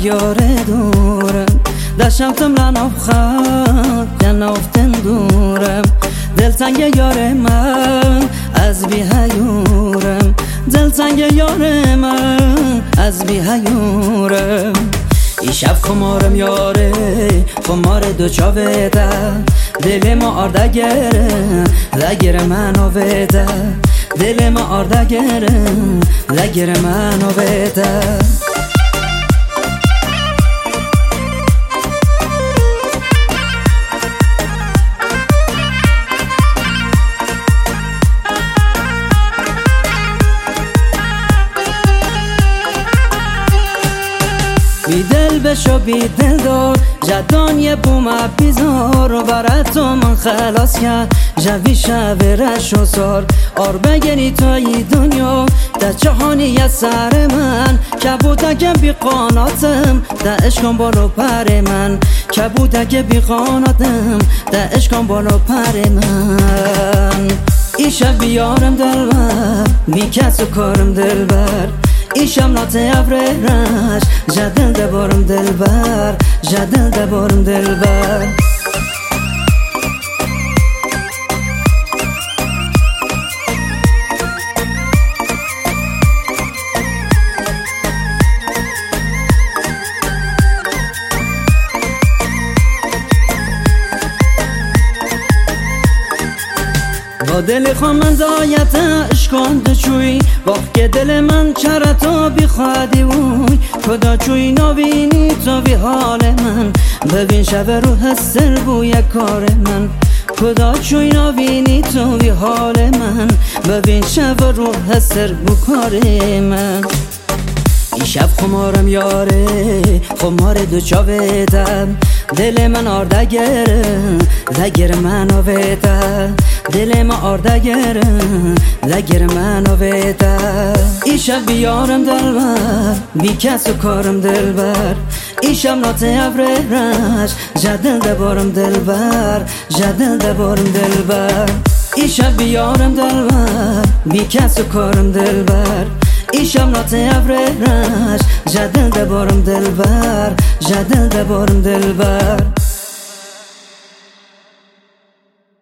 یاره دورم دشمتم لنافخم لنافتن دورم دلتنگ یار من از بی هیورم دلتنگ یار من از بی هیورم ای شب خمارم یاره خمار دو چاوه ده دل ما آردگره لگر منو بده دل ما آردگره لگر منو بده بی دل بشو بی دل دار جدان یه بوم بیزار و برات تو من خلاص کرد جوی شب رش و سار آر بگری تایی دنیا در جهانی سر من کبودک بی قاناتم در عشقم بالو پر من کبودک بی قاناتم در عشقم بالو پر من ای شب بیارم دلبر بی کس و کارم دلبر ایشم نات ابرهش جدل دبارم دلبر جدل دبارم دلبر با دل خواهم من زایت اشکان چوی وقت که دل من چرتا بی خوادی وی کدا چوی نبینی تو بی حال من ببین شب رو هستر بوی کار من کدا چوی نبینی تو بی حال من ببین شب رو هستر بو کار من ای شب خمارم یاره خمار دو چاوه دم دل من آردگره لگر منو بده دل من آردگره لگر منو بده ای شب بیارم دلبر بی کس و کارم دلبر ای شب نات ابرهش جدل دبارم دلبر جدل دبارم دلبر ای شب بیارم دلبر بی کس و کارم دلبر ای شب نات ابرهش جدل دبارم دلبر جدل دبارم دلبر